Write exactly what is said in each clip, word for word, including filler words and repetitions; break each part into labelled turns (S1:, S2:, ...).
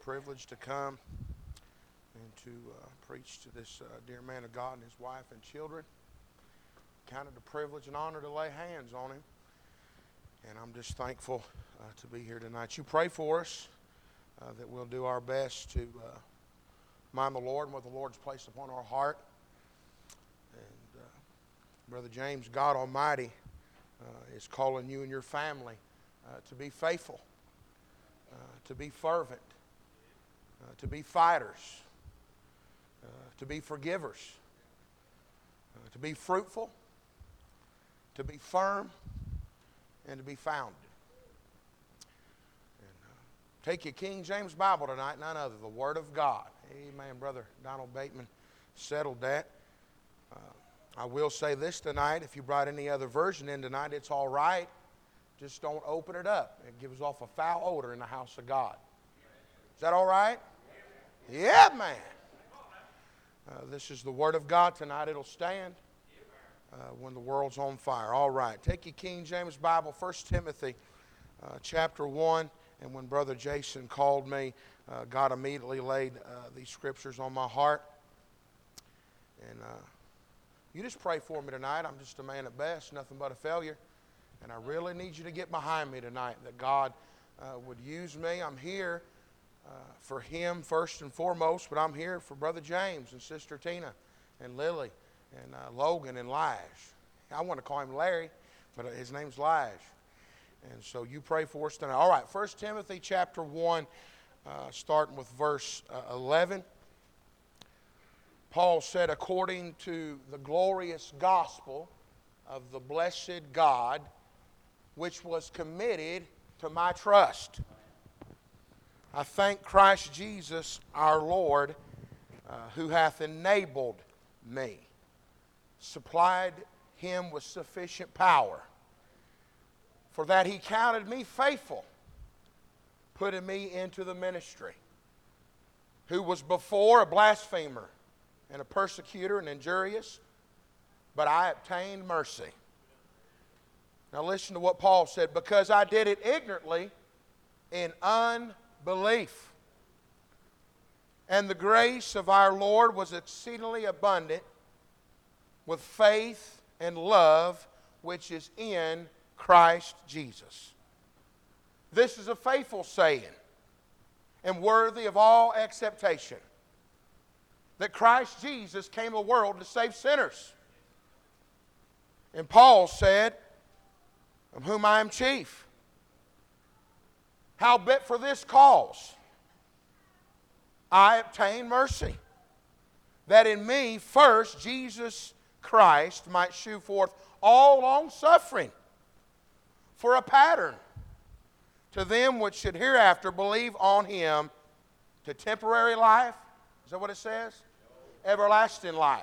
S1: privilege to come and to uh, preach to this uh, dear man of God and his wife and children. Counted a privilege and honor to lay hands on him. And I'm just thankful uh, to be here tonight. You pray for us uh, that we'll do our best to uh, mind the Lord and what the Lord's placed upon our heart. And uh, Brother James, God Almighty uh, is calling you and your family uh, to be faithful, uh, to be fervent, uh, to be fighters, uh, to be forgivers, uh, to be fruitful, to be firm, and to be founded. And, uh, take your King James Bible tonight, none other, the Word of God. Amen, Brother Donald Bateman settled that. Uh, I will say this tonight, if you brought any other version in tonight, it's all right. Just don't open it up. It gives off a foul odor in the house of God. Is that all right? Yeah, man. Uh, this is the Word of God tonight. It'll stand uh, when the world's on fire. All right. Take your King James Bible, First Timothy uh, chapter one. And when Brother Jason called me, uh, God immediately laid uh, these scriptures on my heart. And uh, you just pray for me tonight. I'm just a man at best, nothing but a failure. And I really need you to get behind me tonight, that God uh, would use me. I'm here uh, for Him first and foremost, but I'm here for Brother James and Sister Tina and Lily and uh, Logan and Lige. I want to call him Larry, but his name's Lige. And so you pray for us tonight. All right, First Timothy chapter one, uh, starting with verse uh, eleven. Paul said, according to the glorious gospel of the blessed God, which was committed to my trust. I thank Christ Jesus our Lord, uh, who hath enabled me, supplied him with sufficient power, for that he counted me faithful, putting me into the ministry, who was before a blasphemer and a persecutor and injurious, but I obtained mercy. Now listen to what Paul said, because I did it ignorantly in unbelief. And the grace of our Lord was exceedingly abundant with faith and love which is in Christ Jesus. This is a faithful saying and worthy of all acceptation, that Christ Jesus came to the world to save sinners. And Paul said, of whom I am chief, howbeit for this cause I obtain mercy, that in me first Jesus Christ might shew forth all long-suffering for a pattern to them which should hereafter believe on him, to temporary life. Is that what it says? Everlasting life.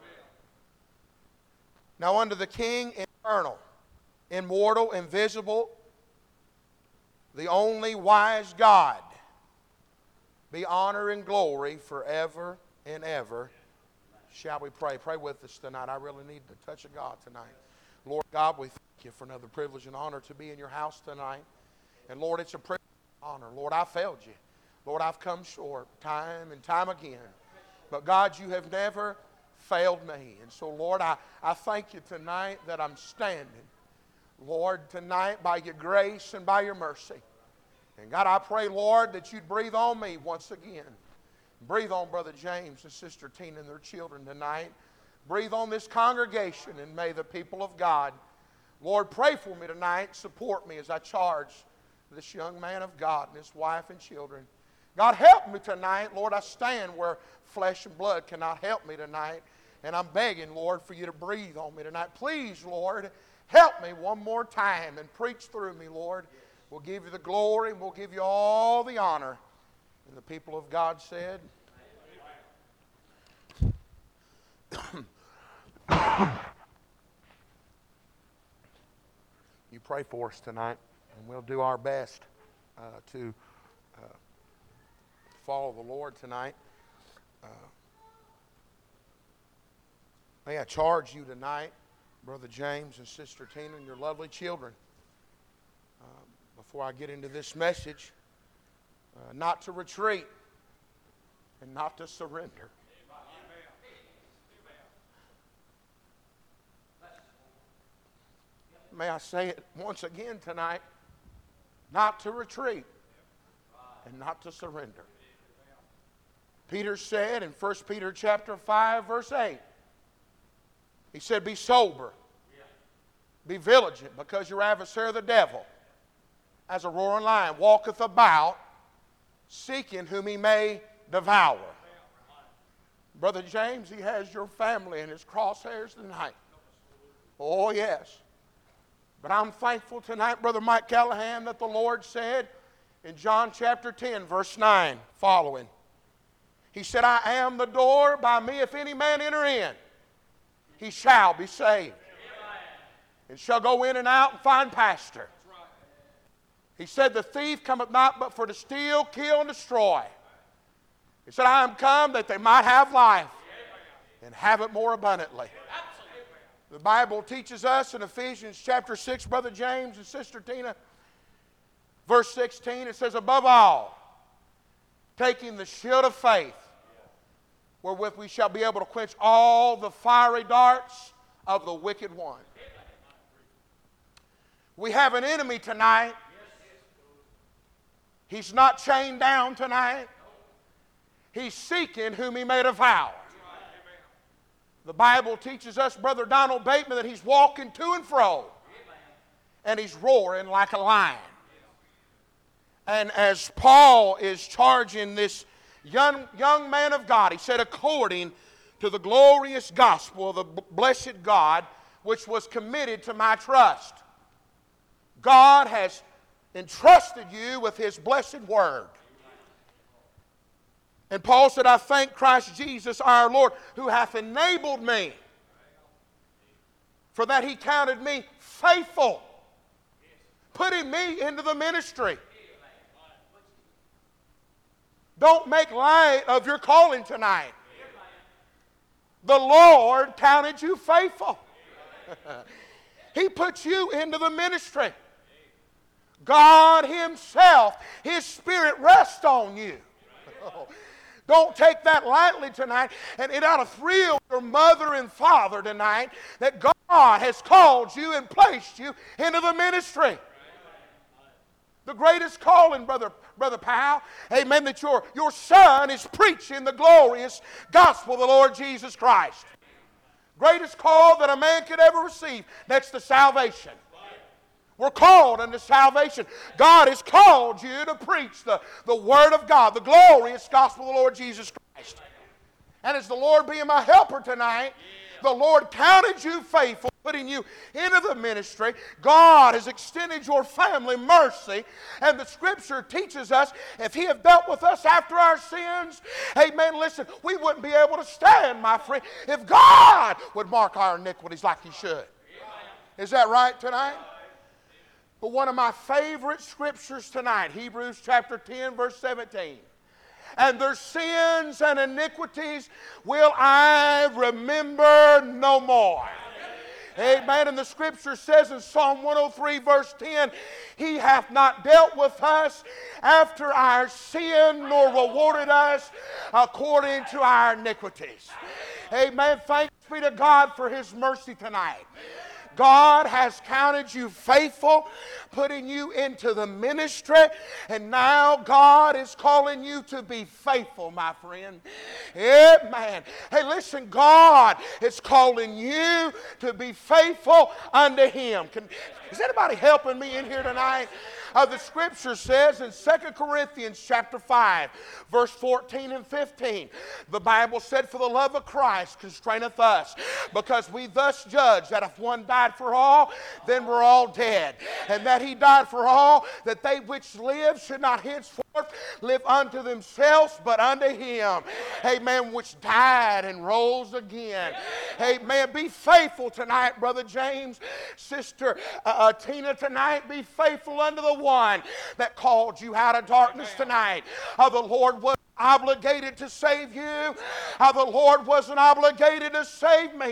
S1: Now unto the King eternal, immortal, invisible, the only wise God, be honor and glory forever and ever. Shall we pray? Pray with us tonight. I really need the touch of God tonight. Lord God, we thank you for another privilege and honor to be in your house tonight. And Lord, it's a privilege and honor. Lord, I failed you. Lord, I've come short time and time again. But God, you have never failed me. And so, Lord, I, I thank you tonight that I'm standing, Lord, tonight by your grace and by your mercy. And God, I pray, Lord, that you'd breathe on me once again. Breathe on Brother James and Sister Tina and their children tonight. Breathe on this congregation, and may the people of God, Lord, pray for me tonight. Support me as I charge this young man of God and his wife and children. God, help me tonight. Lord, I stand where flesh and blood cannot help me tonight. And I'm begging, Lord, for you to breathe on me tonight. Please, Lord, help me one more time and preach through me, Lord. We'll give you the glory and we'll give you all the honor. And the people of God said, you pray for us tonight, and we'll do our best uh, to uh, follow the Lord tonight. Uh, may I charge you tonight, Brother James and Sister Tina and your lovely children, uh, before I get into this message, uh, not to retreat and not to surrender. May I say it once again tonight? Not to retreat and not to surrender. Peter said in First Peter chapter five, verse eight, he said, be sober, be vigilant, because your adversary the devil, as a roaring lion, walketh about, seeking whom he may devour. Brother James, he has your family in his crosshairs tonight. Oh, yes. But I'm thankful tonight, Brother Mike Callahan, that the Lord said in John chapter ten, verse nine, following, he said, I am the door. By me, if any man enter in, he shall be saved, and shall go in and out and find pasture. He said, the thief cometh not but for to steal, kill, and destroy. He said, I am come that they might have life and have it more abundantly. The Bible teaches us in Ephesians chapter six, Brother James and Sister Tina, verse sixteen, it says, above all, taking the shield of faith, wherewith we shall be able to quench all the fiery darts of the wicked one. We have an enemy tonight. He's not chained down tonight. He's seeking whom he may devour. The Bible teaches us, Brother Donald Bateman, that he's walking to and fro, and he's roaring like a lion. And as Paul is charging this young, young man of God, he said, according to the glorious gospel of the blessed God, which was committed to my trust. God has entrusted you with his blessed word. And Paul said, I thank Christ Jesus our Lord, who hath enabled me, for that he counted me faithful, putting me into the ministry. Don't make light of your calling tonight. The Lord counted you faithful. He put you into the ministry. God himself, his Spirit rests on you. Don't take that lightly tonight. And it ought to thrill your mother and father tonight that God has called you and placed you into the ministry. The greatest calling, Brother, Brother Powell, amen, that your, your son is preaching the glorious gospel of the Lord Jesus Christ. Greatest call that a man could ever receive, next to salvation. We're called unto salvation. God has called you to preach the, the Word of God, the glorious gospel of the Lord Jesus Christ. And as the Lord being my helper tonight, the Lord counted you faithful, putting you into the ministry. God has extended your family mercy. And the Scripture teaches us, if he had dealt with us after our sins, amen, listen, we wouldn't be able to stand, my friend, if God would mark our iniquities like he should. Is that right tonight? But one of my favorite scriptures tonight, Hebrews chapter ten, verse seventeen. And their sins and iniquities will I remember no more. Amen. And the scripture says in Psalm one oh three, verse ten, he hath not dealt with us after our sin, nor rewarded us according to our iniquities. Amen. Thanks be to God for his mercy tonight. God has counted you faithful, putting you into the ministry, and now God is calling you to be faithful, my friend. Amen. Hey, listen, God is calling you to be faithful unto him. Can, is anybody helping me in here tonight? Uh, the scripture says in Second Corinthians chapter five, verse fourteen and fifteen, the Bible said, for the love of Christ constraineth us, because we thus judge that if one died for all, then we're all dead. And that he died for all, that they which live should not henceforth live unto themselves, but unto him, amen, which died and rose again. Amen. Be faithful tonight, Brother James, Sister uh, uh, Tina tonight. Be faithful unto the one that called you out of darkness tonight. Uh, the Lord was obligated to save you. Uh, the Lord wasn't obligated to save me. But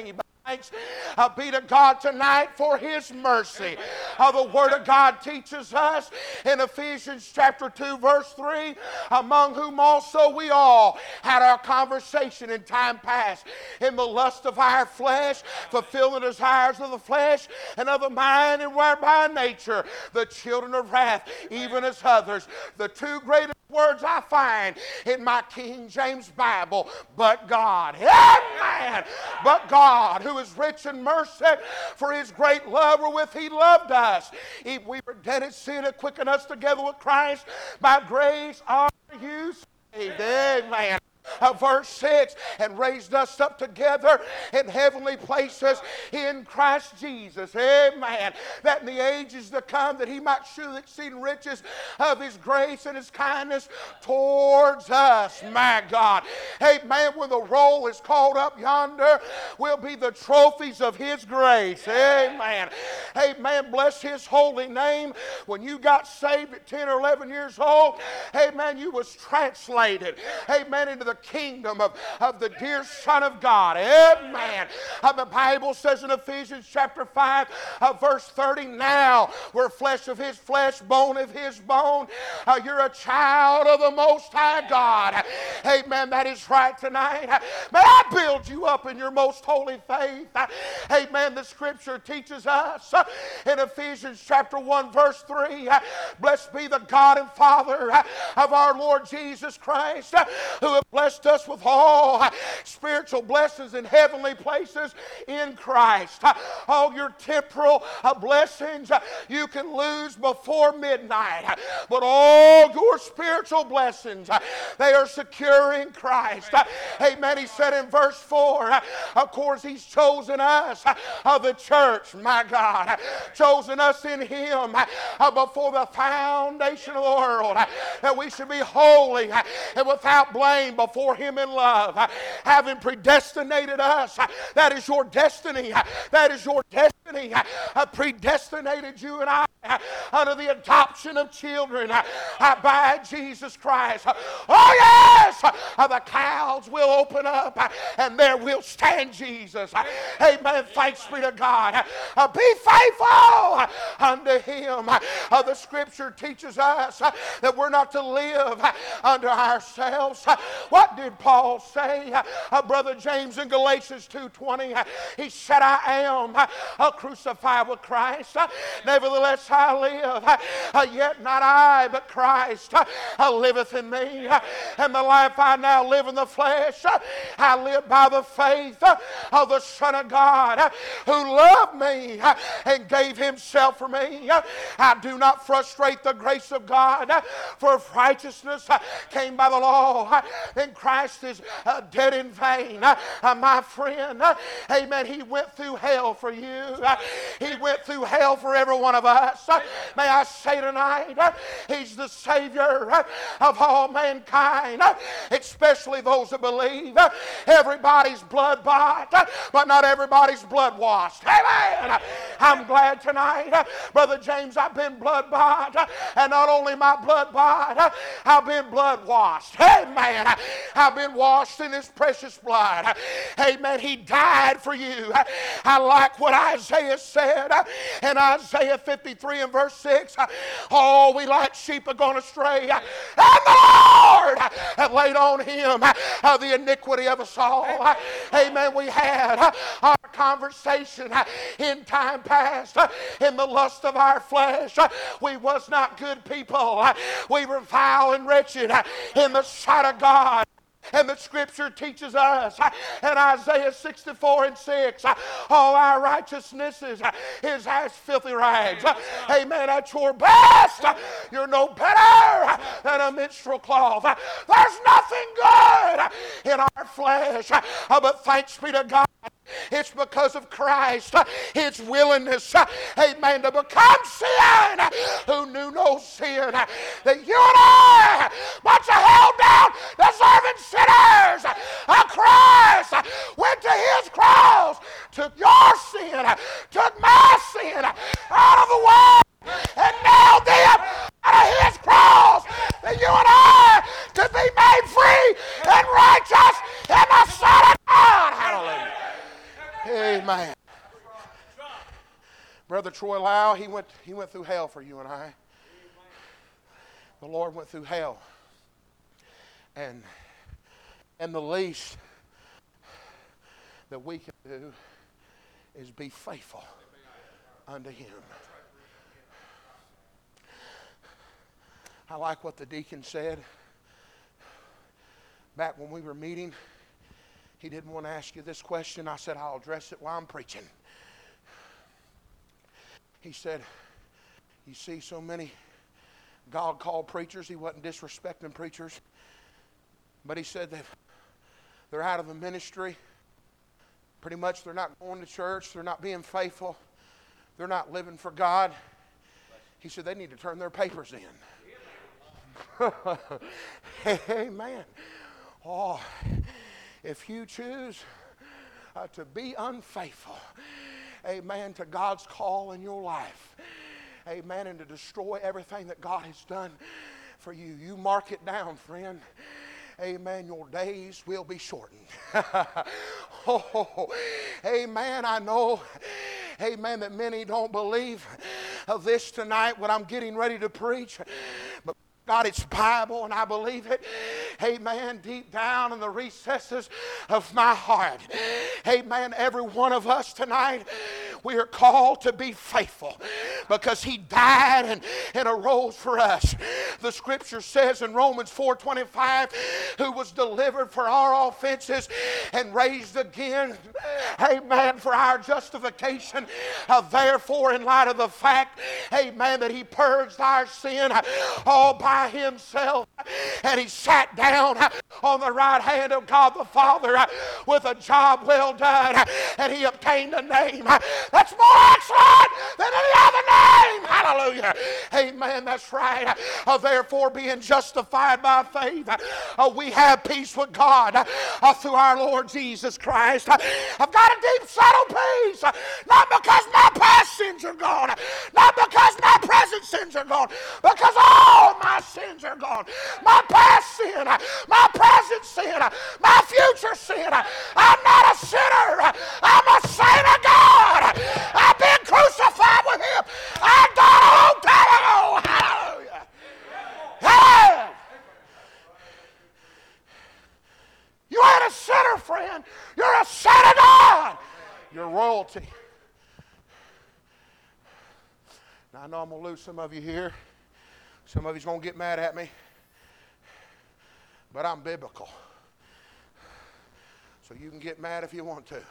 S1: Thanks uh, be to God tonight for His mercy. Uh, the Word of God teaches us in Ephesians chapter two verse three, among whom also we all had our conversation in time past in the lust of our flesh, fulfilling the desires of the flesh and of the mind, and were by nature the children of wrath, even as others. The two greatest words I find in my King James Bible, but God. Amen. But God, who is rich in mercy, for His great love wherewith He loved us. If we were dead in sin, and quickened us together with Christ, by grace are you saved. Amen. Uh, verse six, and raised us up together in heavenly places in Christ Jesus. Amen. That in the ages to come, that He might shew the exceeding riches of His grace and His kindness towards us. My God. Amen. When the roll is called up yonder, will be the trophies of His grace. Amen. Amen. Bless His holy name. When you got saved at ten or eleven years old, amen, you was translated, amen, into the kingdom of, of the dear Son of God. Amen. Uh, the Bible says in Ephesians chapter five, uh, verse thirty, now we're flesh of His flesh, bone of His bone. Uh, you're a child of the Most High God. Amen. That is right tonight. May I build you up in your most holy faith. Amen. The Scripture teaches us uh, in Ephesians chapter one, verse three, uh, blessed be the God and Father uh, of our Lord Jesus Christ, uh, who have blessed us with all uh, spiritual blessings in heavenly places in Christ. Uh, all your temporal uh, blessings uh, you can lose before midnight, uh, but all your spiritual blessings, uh, they are secure in Christ. Uh, amen. He said in verse four, uh, of course He's chosen us, uh, of the church, my God, uh, chosen us in Him uh, uh, before the foundation of the world, uh, that we should be holy uh, and without blame before Him in love, uh, having predestinated us. Uh, that is your destiny. Uh, that is your destiny. Uh, uh, predestinated you and I uh, under the adoption of children uh, uh, by Jesus Christ. Uh, oh yes! Uh, the clouds will open up uh, and there will stand Jesus. Uh, amen. Thanks be to God. Uh, uh, be faithful uh, unto Him. Uh, the Scripture teaches us uh, that we're not to live uh, unto ourselves. Uh, what did Paul say? Uh, uh, Brother James in Galatians two twenty, uh, he said, I am uh, crucified with Christ. Uh, nevertheless I live, uh, uh, yet not I, but Christ uh, uh, liveth in me. Uh, and the life I now live in the flesh, uh, I live by the faith uh, of the Son of God, uh, who loved me uh, and gave Himself for me. Uh, I do not frustrate the grace of God, uh, for if righteousness uh, came by the law, uh, then Christ is uh, dead in vain. Uh, uh, my friend, uh, amen, He went through hell for you. Uh, he went through hell for every one of us. Uh, may I say tonight, uh, He's the Savior uh, of all mankind, uh, especially those that believe. Uh, everybody's blood bought, uh, but not everybody's blood washed. Amen. Uh, I'm glad tonight, uh, Brother James, I've been blood bought, uh, and not only my blood bought, uh, I've been blood washed. Amen. Uh, I've been washed in His precious blood. Uh, amen. He died for you. Uh, I like what Isaiah said uh, in Isaiah fifty-three and verse six. Uh, all we like sheep are going astray, uh, and the Lord uh, have laid on Him uh, uh, the iniquity of us all. Uh, amen. We had uh, our conversation uh, in time past uh, in the lust of our flesh. Uh, we was not good people. Uh, we were vile and wretched uh, in the sight of God. And the Scripture teaches us uh, in Isaiah sixty-four and six, uh, all our righteousnesses uh, is as filthy rags. Uh, amen. At your best, uh, you're no better uh, than a minstrel cloth. Uh, there's nothing good uh, in our flesh, uh, uh, but thanks be to God. It's because of Christ, uh, His willingness, uh, amen, to become sin, uh, who knew no sin, uh, that you and I, bunch of held down, deserving sinners, uh, Christ uh, went to His cross, took your sin, uh, took my sin uh, out of the way, and nailed them out of His cross, that you and I could be made free and righteous in the sight of God. Hallelujah. Amen. Amen. Brother Troy Lau, he went, he went through hell for you and I. The Lord went through hell. And, and the least that we can do is be faithful unto Him. I like what the deacon said. Back when we were meeting, he didn't want to ask you this question. I said, I'll address it while I'm preaching. He said, you see so many God-called preachers. He wasn't disrespecting preachers. But he said that they're out of the ministry. Pretty much they're not going to church. They're not being faithful. They're not living for God. He said they need to turn their papers in. Amen. Oh, if you choose uh, to be unfaithful, amen, to God's call in your life, amen, and to destroy everything that God has done for you, you mark it down, friend. Amen. Your days will be shortened. Oh, amen. I know, amen, that many don't believe of this tonight, what I'm getting ready to preach. But God, it's Bible, and I believe it. Amen. Deep down in the recesses of my heart. Amen. Every one of us tonight, we are called to be faithful because He died and, and arose for us. The scripture says in Romans four twenty-five, who was delivered for our offenses and raised again, amen, for our justification. Uh, therefore, in light of the fact, amen, that He purged our sin all by Himself, and He sat down on the right hand of God the Father with a job well done, and He obtained a name that's more excellent than any other name. Hallelujah. Amen. That's right. Uh, therefore, being justified by faith, uh, we have peace with God uh, through our Lord Jesus Christ. Uh, I've got a deep settled peace, uh, not because my past sins are gone, not because my present sins are gone, because all my sins are gone. My past sin, uh, my present sin, uh, my future sin. Uh, I'm not a sinner. Uh, I'm a saint of God. I've been crucified with Him. I died a long time ago. Hallelujah. Hey! You ain't a sinner, friend. You're a son of God. You're royalty. Now, I know I'm going to lose some of you here. Some of you's going to get mad at me. But I'm biblical. So you can get mad if you want to.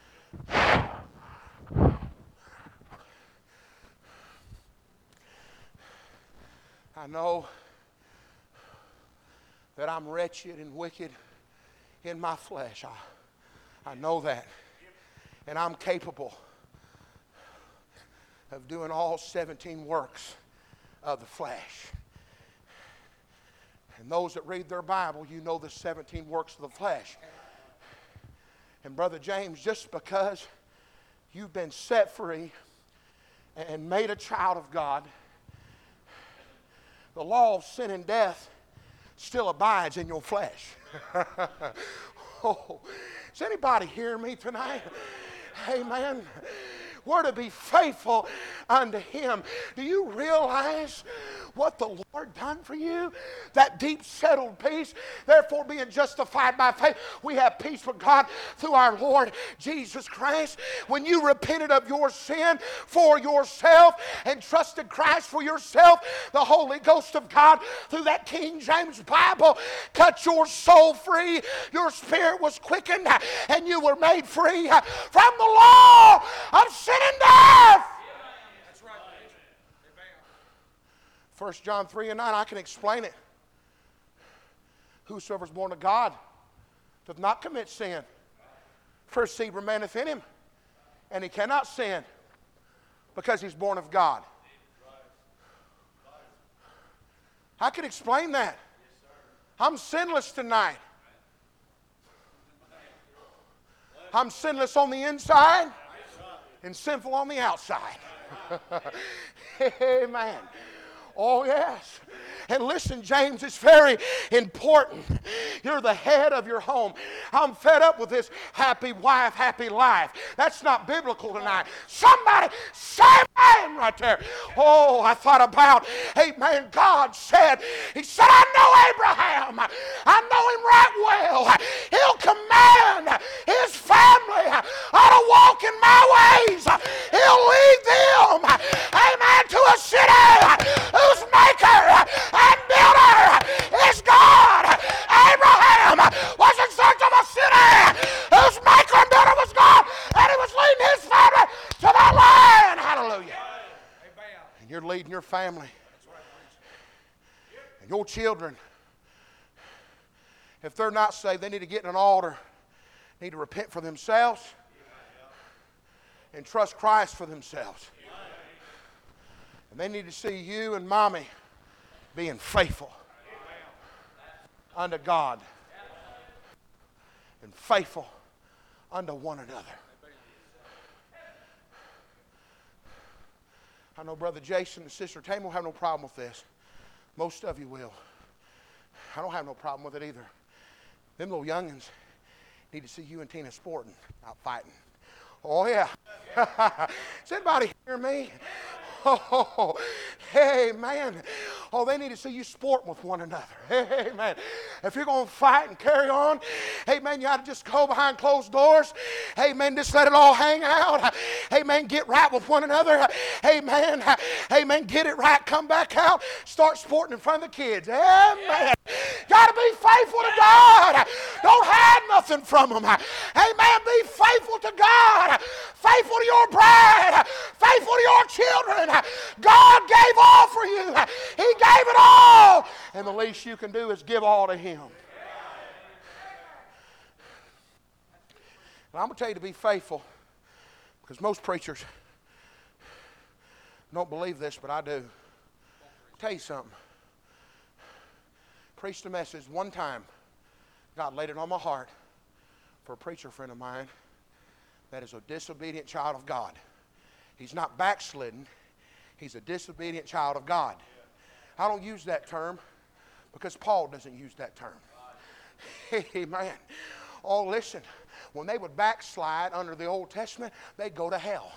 S1: I know that I'm wretched and wicked in my flesh. I, I know that. And I'm capable of doing all seventeen works of the flesh. And those that read their Bible, you know the seventeen works of the flesh. And Brother James, just because you've been set free and made a child of God, the law of sin and death still abides in your flesh. Oh, is anybody hearing me tonight? Amen. We're to be faithful unto Him. Do you realize what the Lord done for you? That deep settled peace. Therefore, being justified by faith, we have peace with God through our Lord Jesus Christ. When you repented of your sin for yourself and trusted Christ for yourself, the Holy Ghost of God through that King James Bible cut your soul free. Your spirit was quickened and you were made free from the law of sin and death. That's right. First John three and nine, I can explain it. Whosoever is born of God doth not commit sin. First seed remaineth in him, and he cannot sin because he's born of God. I can explain that. I'm sinless tonight. I'm sinless on the inside and sinful on the outside. Amen. Oh, yes. And listen, James, it's very important. You're the head of your home. I'm fed up with this happy wife, happy life. That's not biblical tonight. Somebody say amen right there. Oh, I thought about, hey, man, God said, He said, I know Abraham. I know him right well. He'll command his family to walk in my ways. He'll lead them, amen, to a city whose maker and builder is God. Abraham was in search of a city whose maker and builder was God, and he was leading his family to that land. Hallelujah. And you're leading your family and your children. If they're not saved, they need to get in an altar, need to repent for themselves, and trust Christ for themselves. And they need to see you and mommy being faithful unto God and faithful unto one another. I know Brother Jason and Sister Tammy will have no problem with this. Most of you will. I don't have no problem with it either. Them little youngins need to see you and Tina sporting, not fighting. Oh, yeah. Does anybody hear me? Oh, hey, man. Oh, they need to see you sporting with one another. Hey, man. If you're going to fight and carry on, hey, man, you ought to just go behind closed doors. Hey, man, just let it all hang out. Hey, man, get right with one another. Hey, man. Hey, man, get it right. Come back out. Start sporting in front of the kids. Hey, man. Got to be faithful to God. Don't hide nothing from them. Hey, man, be faithful to God. Faithful to your bride. Faithful to your children. God gave all for you. He gave it all. And the least you can do is give all to Him. And I'm going to tell you to be faithful, because most preachers don't believe this, but I do. I'll tell you something. Preached a message one time. God laid it on my heart for a preacher friend of mine that is a disobedient child of God. He's not backslidden. He's a disobedient child of God. I don't use that term because Paul doesn't use that term. Amen. Oh, listen. When they would backslide under the Old Testament, they'd go to hell.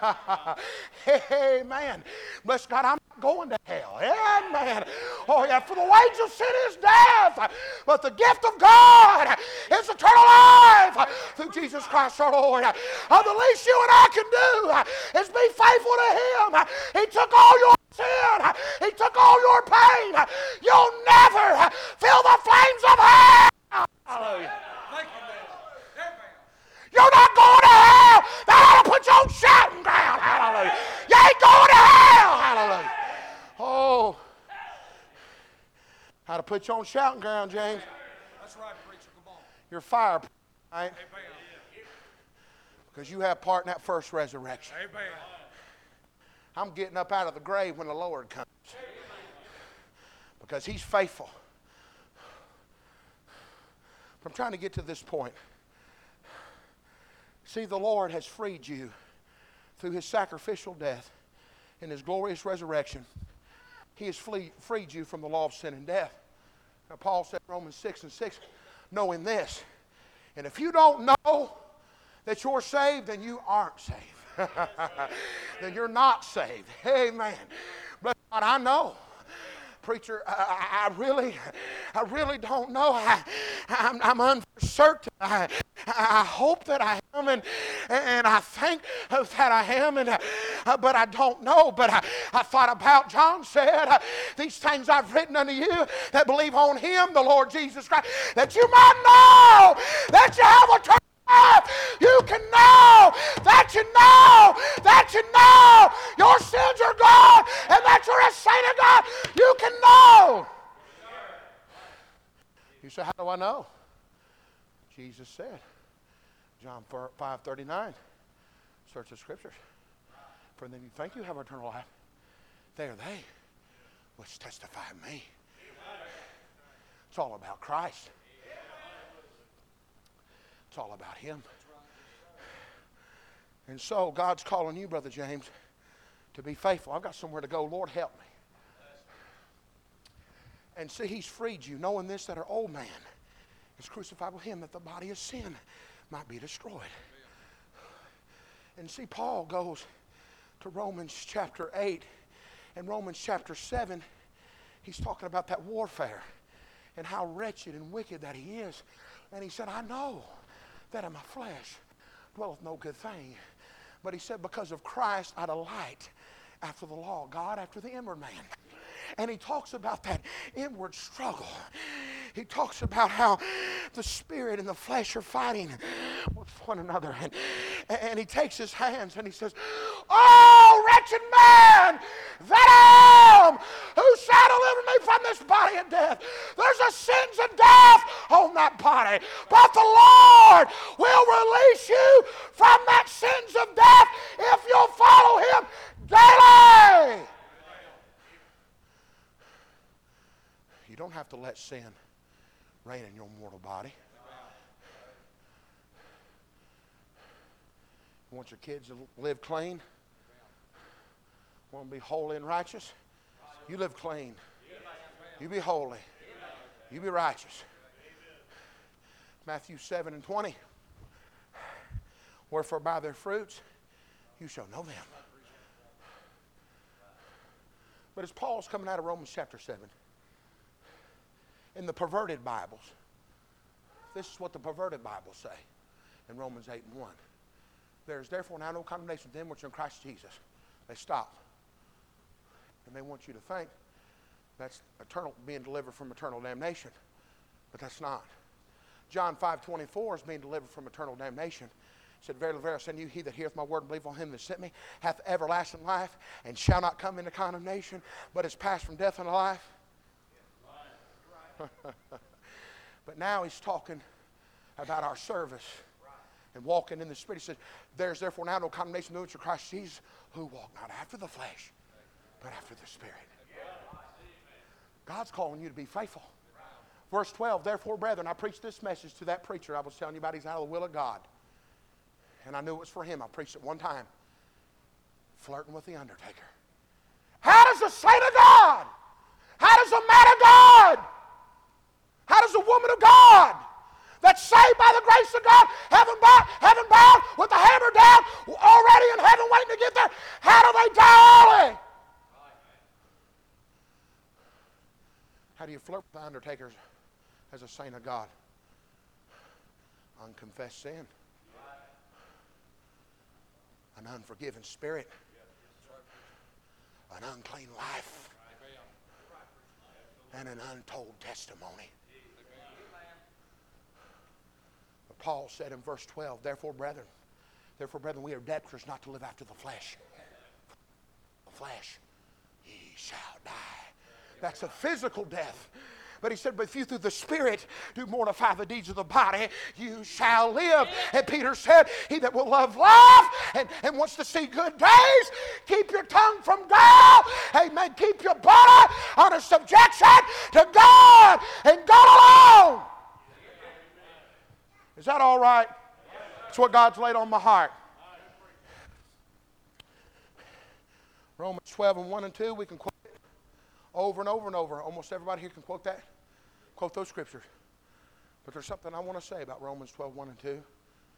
S1: Amen. Bless God, I'm not going to hell. Amen. Oh, yeah, for the wage of sin is death, but the gift of God is eternal life through Jesus Christ our Lord. Uh, the least you and I can do uh, is be faithful to Him. Uh, he took all your sin. Uh, he took all your pain. Uh, you'll never uh, feel the flames of hell. Hallelujah. You're not going to hell. That ought to put you on shouting ground. Hallelujah. You ain't going to hell. Hallelujah. Oh. How to put you on shouting ground, James.
S2: That's right, preacher. Come on.
S1: You're fire, right? Because you have part in that first resurrection.
S2: Amen.
S1: I'm getting up out of the grave when the Lord comes. Because He's faithful. But I'm trying to get to this point. See, the Lord has freed you through His sacrificial death and His glorious resurrection. He has flee, freed you from the law of sin and death. Now, Paul said in Romans six and six, knowing this. And if you don't know that you're saved, then you aren't saved. Then you're not saved. Amen. But I know. Preacher, I, I really, I really don't know. I, I'm, I'm uncertain. I, I hope that I am, and, and I think that I am, and uh, but I don't know. But I, I thought about John said, uh, "These things I've written unto you that believe on Him, the Lord Jesus Christ, that you might know that you have eternal life. You can know that you know that you know your sins are gone, and that you're a saint of God. You can know." You say, "How do I know?" Jesus said, John five thirty-nine, search the Scriptures. For then you think you have eternal life. They are they which testify of me. It's all about Christ. It's all about Him. And so God's calling you, Brother James, to be faithful. I've got somewhere to go. Lord, help me. And see, he's freed you, knowing this, that our old man is crucified with him, that the body of sin might be destroyed. And see, Paul goes to Romans chapter eight. And Romans chapter seven, he's talking about that warfare and how wretched and wicked that he is. And he said, I know that in my flesh dwelleth no good thing. But he said, because of Christ I delight after the law of God, after the inward man. And he talks about that inward struggle. He talks about how the spirit and the flesh are fighting with one another. And, and he takes his hands and he says, oh, wretched man that I am, who shall deliver me from this body of death? There's a sins of death on that body, but the Lord will release you from that sins of death if you'll follow him daily. You don't have to let sin reign in your mortal body. You want your kids to live clean? Want to be holy and righteous? You live clean. You be holy. You be righteous. Matthew seven and twenty. Wherefore by their fruits you shall know them. But as Paul's coming out of Romans chapter seven, in the perverted Bibles, this is what the perverted Bibles say in Romans eight and one. There is therefore now no condemnation to them which are in Christ Jesus. They stop. And they want you to think that's eternal, being delivered from eternal damnation. But that's not. John five twenty-four is being delivered from eternal damnation. He said, verily, verily, I say unto you, he that heareth my word and believeth on him that sent me hath everlasting life, and shall not come into condemnation, but is passed from death unto life. But now he's talking about our service and walking in the Spirit. He says, there's therefore now no condemnation to them which are Christ Jesus, who walk not after the flesh, but after the Spirit. God's calling you to be faithful. Verse twelve, therefore, brethren, I preached this message to that preacher I was telling you about. He's out of the will of God. And I knew it was for him. I preached it one time. Flirting with the undertaker. How does a saint of God? How does a man of God? How does a woman of God that's saved by the grace of God, heaven bound, heaven bound, with the hammer down, already in heaven waiting to get there, how do they die early? How do you flirt with the undertakers as a saint of God? Unconfessed sin. An unforgiven spirit. An unclean life. And an untold testimony. But Paul said in verse twelve, therefore, brethren, therefore, brethren, we are debtors not to live after the flesh. The flesh, ye shall die. That's a physical death. But he said, but if you through the Spirit do mortify the deeds of the body, you shall live. And Peter said, he that will love life and, and wants to see good days, keep your tongue from gall. Amen. Keep your body under subjection to God and God alone. Is that all right? That's what God's laid on my heart. Romans twelve and one and two, we can quote it over and over and over. Almost everybody here can quote that. Quote those scriptures. But there's something I want to say about Romans twelve, one and two.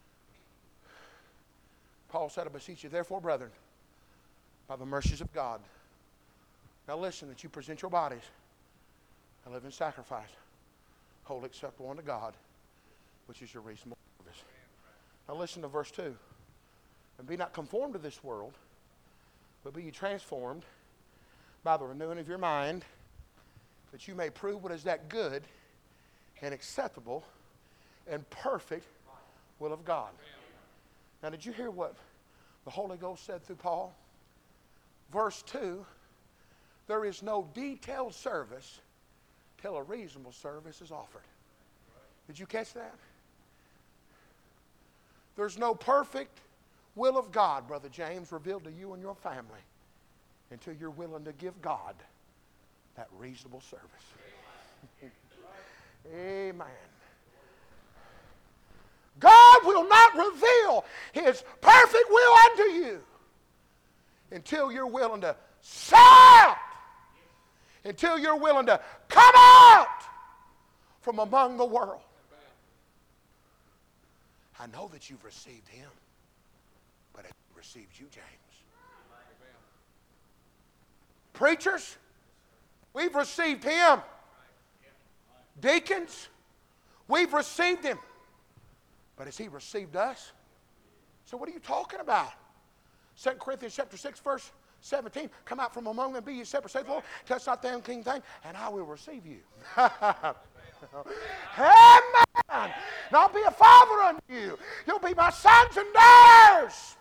S1: Paul said, I beseech you, therefore, brethren, by the mercies of God. Now listen, that you present your bodies a living sacrifice, wholly acceptable unto God, which is your reasonable service. Now listen to verse two. And be not conformed to this world, but be ye transformed by the renewing of your mind, that you may prove what is that good and acceptable and perfect will of God. Now, did you hear what the Holy Ghost said through Paul? Verse two, there is no detailed service till a reasonable service is offered. Did you catch that? There's no perfect will of God, Brother James, revealed to you and your family until you're willing to give God that reasonable service. Amen. God will not reveal His perfect will unto you until you're willing to sell out, until you're willing to come out from among the world. I know that you've received him, but have you received you, James? Preachers, we've received him. Deacons, we've received him. But has he received us? So what are you talking about? Second Corinthians chapter six, verse seventeen. Come out from among them, be ye separate, saith the Lord. Touch not the unclean thing, and I will receive you. Amen. And I'll be a father unto you. You'll be my sons and daughters.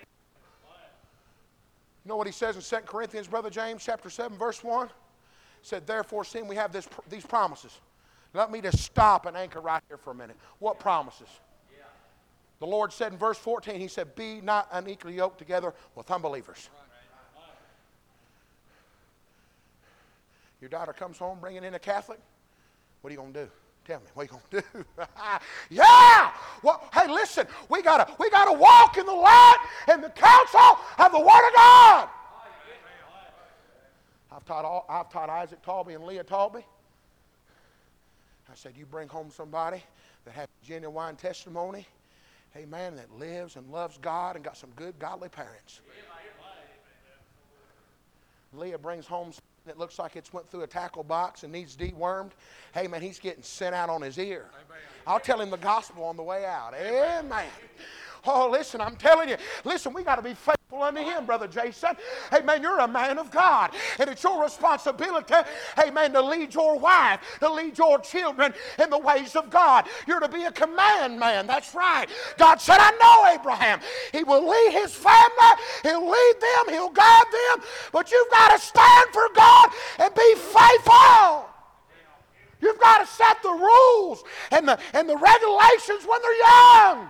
S1: You know what he says in Second Corinthians, Brother James, chapter seven, verse one? He said, therefore, seeing we have this, these promises. Let me just stop and anchor right here for a minute. What promises? The Lord said in verse fourteen, he said, be not unequally yoked together with unbelievers. Your daughter comes home bringing in a Catholic. What are you going to do? Tell me, what are you going to do? Yeah! Well, hey, listen, we got to we gotta walk in the light and the counsel of the Word of God. I've taught, all, I've taught Isaac Talby and Leah Talby. I said, you bring home somebody that has genuine testimony, amen, that lives and loves God and got some good godly parents. Leah brings home something that looks like it's went through a tackle box and needs dewormed. Hey, man, he's getting sent out on his ear. Amen. I'll tell him the gospel on the way out. Amen. Amen. Oh, listen, I'm telling you. Listen, we got to be faithful unto him, Brother Jason. Hey, man, you're a man of God. And it's your responsibility, hey, man, to lead your wife, to lead your children in the ways of God. You're to be a command man. That's right. God said, I know Abraham. He will lead his family. He'll lead them. He'll guide them. But you've got to stand for God and be faithful. You've got to set the rules and the, and the regulations when they're young.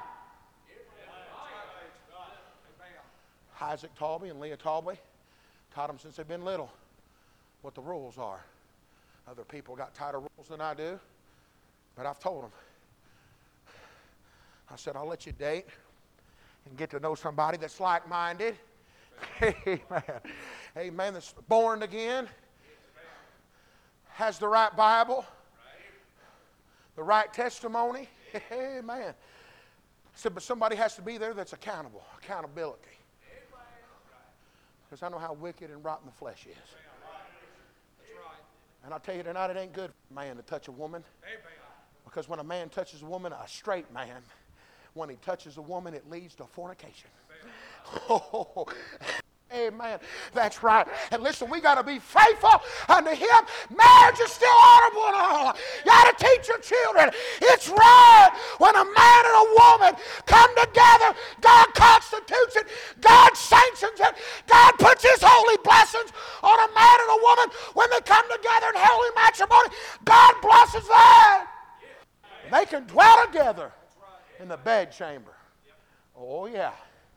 S1: Isaac Talby and Leah Talby taught them since they've been little what the rules are. Other people got tighter rules than I do, but I've told them. I said, I'll let you date and get to know somebody that's like-minded. Amen. Amen. That's born again, has the right Bible, the right testimony. Amen. I said, but somebody has to be there that's accountable, accountability. Because I know how wicked and rotten the flesh is. And I'll tell you tonight, it ain't good for a man to touch a woman. Because when a man touches a woman, a straight man, when he touches a woman, it leads to fornication. Oh, amen. That's right. And listen, we got to be faithful unto him. Marriage is still honorable and all. You got to teach your children. It's right when a man and a woman come together. God constitutes it. God sanctions it. God puts his holy blessings on a man and a woman. When they come together in holy matrimony, God blesses them. They can dwell together in the bed chamber. Oh, yeah.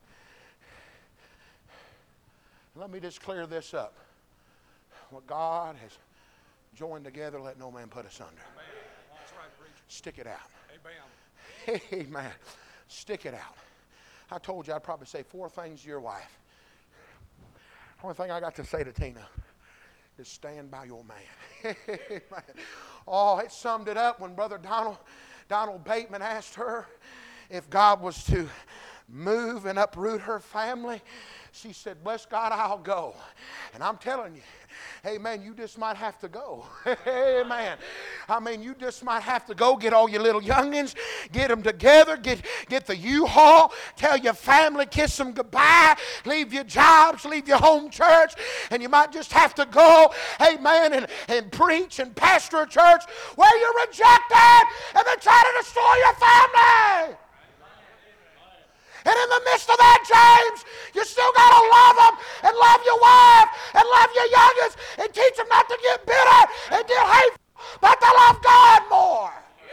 S1: Let me just clear this up. What God has joined together, let no man put asunder. That's right, preacher. Stick it out. Amen. Amen. Stick it out. I told you I'd probably say four things to your wife. The only thing I got to say to Tina is stand by your man. Amen. Oh, it summed it up when Brother Donald, Donald Bateman asked her if God was to move and uproot her family. She said, bless God, I'll go. And I'm telling you, amen, you just might have to go. Amen. I mean, you just might have to go get all your little youngins, get them together, get, get the U-Haul, tell your family, kiss them goodbye, leave your jobs, leave your home church, and you might just have to go, amen, and, and preach and pastor a church where you're rejected and they try to destroy your family. And in the midst of that, James, you still got to love them and love your wife and love your youngest and teach them not to get bitter and get hateful, but to love God more.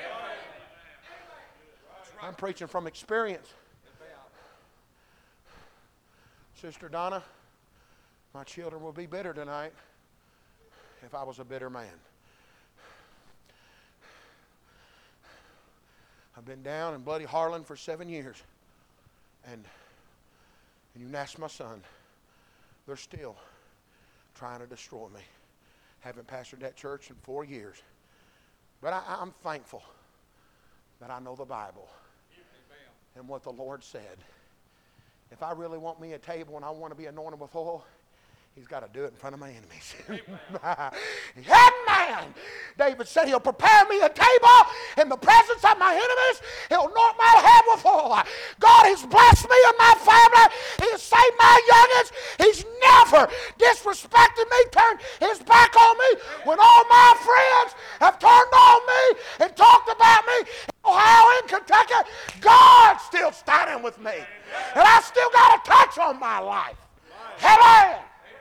S1: I'm preaching from experience. Sister Donna, my children will be bitter tonight if I was a bitter man. I've been down in bloody Harlan for seven years. And, and you ask my son, they're still trying to destroy me. Haven't pastored that church in four years. But I, I'm thankful that I know the Bible and what the Lord said. If I really want me a table and I want to be anointed with oil, He's got to do it in front of my enemies. Amen. David said, He'll prepare me a table in the presence of my enemies. He'll anoint my head with oil. God has blessed me and my family. He has saved my youngins. He's never disrespected me, turned His back on me. When all my friends have turned on me and talked about me in Ohio and Kentucky, God's still standing with me. And I still got a touch on my life. Amen.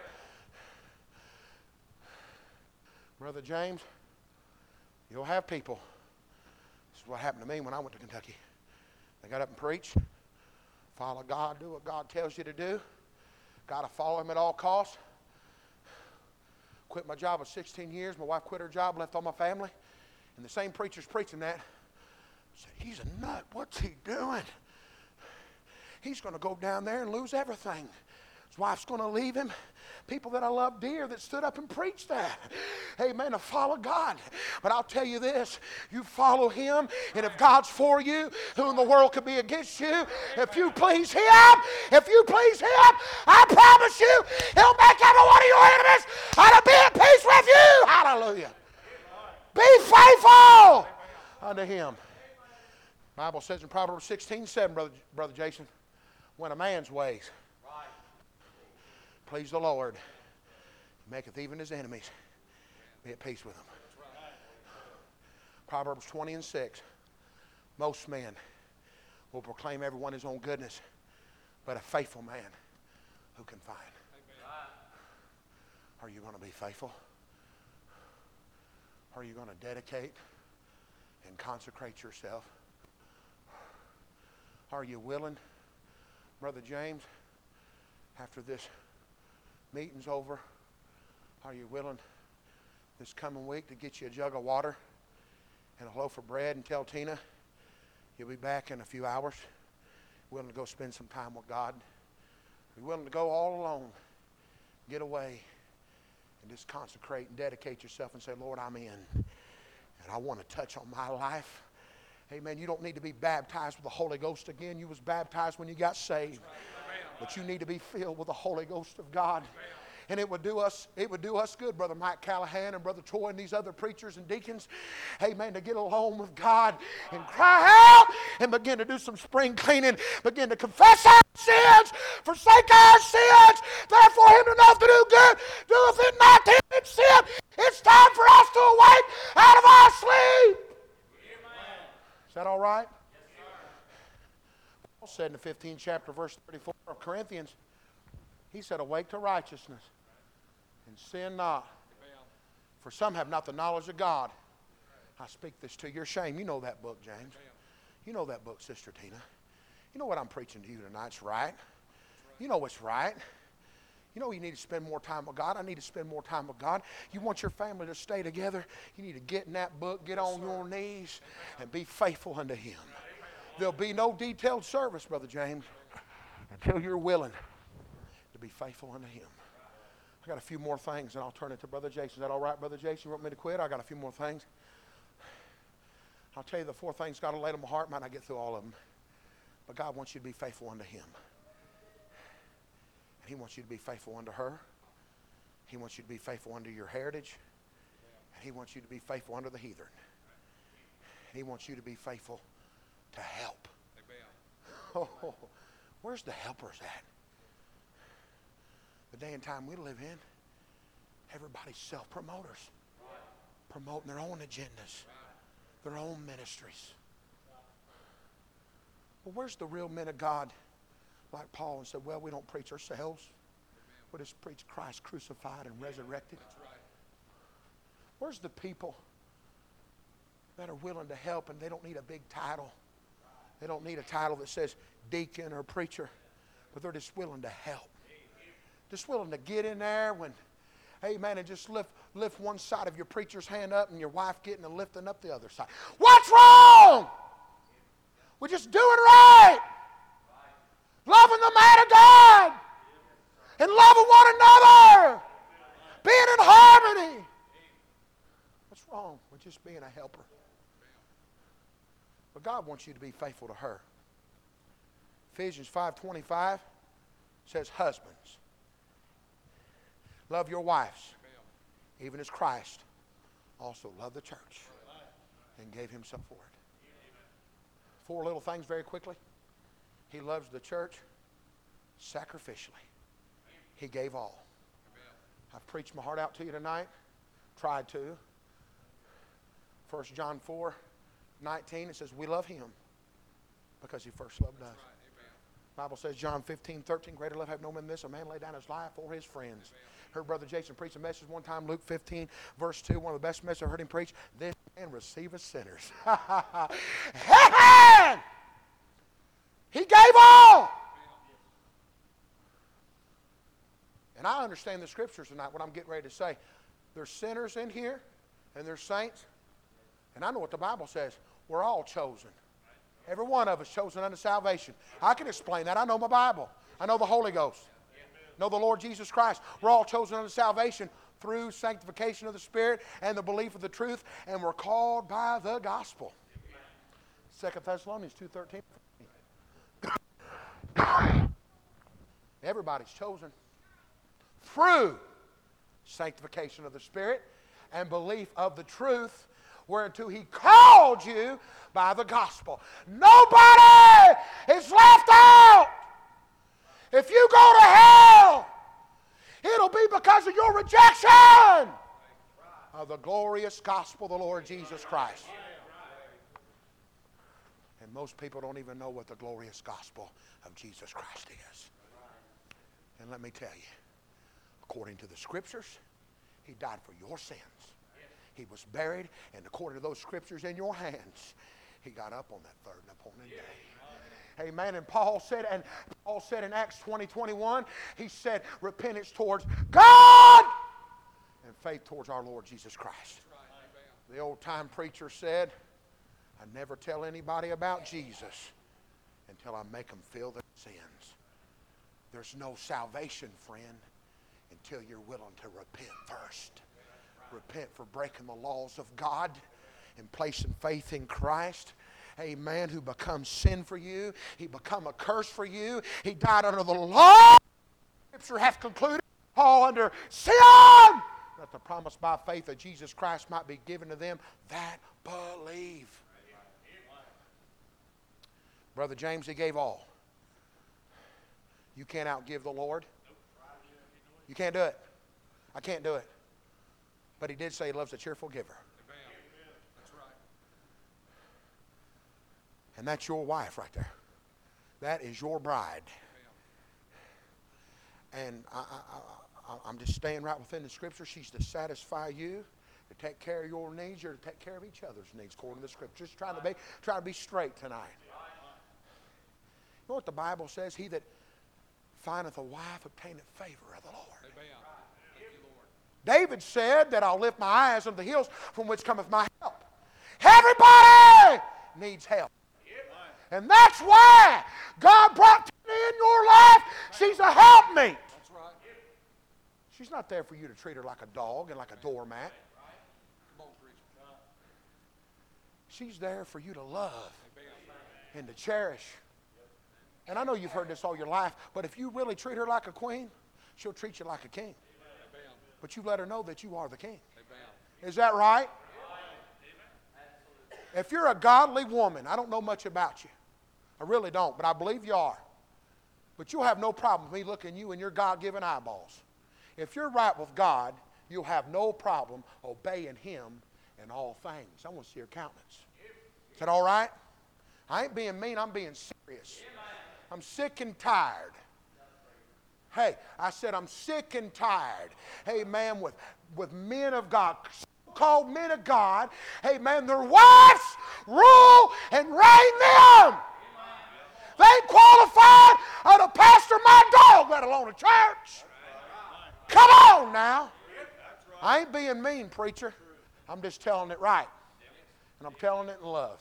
S1: Brother James, you'll have people. This is what happened to me when I went to Kentucky. They got up and preached. Follow God, do what God tells you to do. Got to follow Him at all costs. Quit my job of sixteen years. My wife quit her job, left all my family. And the same preacher's preaching that. Said, he's a nut. What's he doing? He's going to go down there and lose everything. His wife's going to leave him. People that I love dear that stood up and preached that. Amen. To follow God. But I'll tell you this. You follow Him. And if God's for you, who in the world could be against you? If you please Him, if you please Him, I promise you, He'll make every one of your enemies out to be at peace with you. Hallelujah. Be faithful unto Him. The Bible says in Proverbs sixteen seven, Brother, Brother Jason, when a man's ways please the Lord, He maketh even his enemies be at peace with him. Proverbs twenty and six, most men will proclaim everyone his own goodness, but a faithful man who can find. Are you going to be faithful? Are you going to dedicate and consecrate yourself? Are you willing, Brother James, after this meeting's over, are you willing this coming week to get you a jug of water and a loaf of bread and tell Tina you'll be back in a few hours? Willing to go spend some time with God? Are you willing to go all alone, get away, and just consecrate and dedicate yourself and say, Lord, I'm in, and I want to touch on my life. Amen. You don't need to be baptized with the Holy Ghost again. You was baptized when you got saved. But you need to be filled with the Holy Ghost of God. And it would do us, it would do us good, Brother Mike Callahan and Brother Troy and these other preachers and deacons, amen, to get alone with God and cry out and begin to do some spring cleaning, begin to confess our sins, forsake our sins, therefore Him enough to do good, doeth it not to him in sin. It's time for us to awake out of our sleep. Is that all right? Paul said in the fifteenth chapter, verse thirty-four of Corinthians, he said, awake to righteousness and sin not. For some have not the knowledge of God. I speak this to your shame. You know that book, James. You know that book, Sister Tina. You know what I'm preaching to you tonight's right. You know what's right. You know you need to spend more time with God. I need to spend more time with God. You want your family to stay together, you need to get in that book, get on your knees, and be faithful unto Him. There'll be no detailed service, Brother James, until you're willing to be faithful unto Him. I got a few more things, and I'll turn it to Brother Jason. Is that all right, Brother Jason? You want me to quit? I got a few more things. I'll tell you the four things God will lay on my heart. Might not get through all of them. But God wants you to be faithful unto Him. And He wants you to be faithful unto her. He wants you to be faithful unto your heritage. And He wants you to be faithful unto the heathen. And He wants you to be faithful to help. Oh, where's the helpers at? The day and time we live in, everybody's self-promoters. Promoting their own agendas, their own ministries. Well, where's the real men of God like Paul and said, well, we don't preach ourselves. We just preach Christ crucified and resurrected. Where's the people that are willing to help and they don't need a big title? They don't need a title that says deacon or preacher, but they're just willing to help. Just willing to get in there when, amen, and just lift lift one side of your preacher's hand up and your wife getting and lifting up the other side. What's wrong? We're just doing right. Loving the man of God and loving one another. Being in harmony. just being a helper. But God wants you to be faithful to her. Ephesians five twenty-five says, husbands, love your wives, even as Christ also loved the church and gave himself for it. Four little things very quickly. He loves the church sacrificially. He gave all. I've preached my heart out to you tonight. Tried to. First John four nineteen, it says, we love him because he first loved us. The Bible says, John fifteen thirteen, greater love have no man than this, a man lay down his life for his friends. Heard Brother Jason preach a message one time, Luke fifteen, verse two, one of the best messages I heard him preach. This man receiveth sinners. He gave all. And I understand the scriptures tonight, what I'm getting ready to say. There's sinners in here, and there's saints. And I know what the Bible says. We're all chosen. Every one of us chosen unto salvation. I can explain that. I know my Bible. I know the Holy Ghost. I know the Lord Jesus Christ. We're all chosen unto salvation through sanctification of the Spirit and the belief of the truth. And we're called by the gospel. Second Thessalonians two thirteen. Everybody's chosen through sanctification of the Spirit and belief of the truth, whereunto he called you by the gospel. Nobody is left out. If you go to hell, it'll be because of your rejection of the glorious gospel of the Lord Jesus Christ. And most people don't even know what the glorious gospel of Jesus Christ is. And let me tell you, according to the scriptures, he died for your sins. He was buried, and according to those scriptures in your hands, he got up on that third and appointed day. Amen. And Paul said, and Paul said in Acts twenty twenty-one, he said, repentance towards God and faith towards our Lord Jesus Christ. The old time preacher said, I never tell anybody about Jesus until I make them feel their sins. There's no salvation, friend, until you're willing to repent first. Repent for breaking the laws of God and placing faith in Christ. Amen. Who becomes sin for you. He become a curse for you. He died under the law. Scripture hath concluded, Paul under sin, that the promise by faith of Jesus Christ might be given to them that believe. Brother James, he gave all. You can't outgive the Lord. You can't do it. I can't do it. But he did say he loves a cheerful giver.
S2: That's right.
S1: And that's your wife right there. That is your bride. And I, I, I, I'm just staying right within the scripture. She's to satisfy you, to take care of your needs. You're to take care of each other's needs according to the scriptures. Trying to be, trying to be straight tonight. You know what the Bible says? He that findeth a wife obtaineth favor of the Lord.
S2: Amen. Thank you, Lord.
S1: David said that I'll lift my eyes unto the hills from which cometh my help. Everybody needs help. And that's why God brought Tina in your life. She's a helpmate.
S2: That's right.
S1: She's not there for you to treat her like a dog and like a doormat.
S2: Come on, preacher.
S1: She's there for you to love and to cherish. And I know you've heard this all your life, but if you really treat her like a queen, she'll treat you like a king. But you let her know that you are the king. Is that right? If you're a godly woman, I don't know much about you. I really don't, but I believe you are. But you'll have no problem with me looking you in your God-given eyeballs. If you're right with God, you'll have no problem obeying him in all things. I want to see your countenance. Is that all right? I ain't being mean, I'm being serious. I'm sick and tired. Hey, I said I'm sick and tired. Hey, man, with, with men of God, so-called men of God, hey, man, their wives rule and reign them. They ain't qualified to pastor my dog, let alone a church. Come on now. I ain't being mean, preacher. I'm just telling it right. And I'm telling it in love.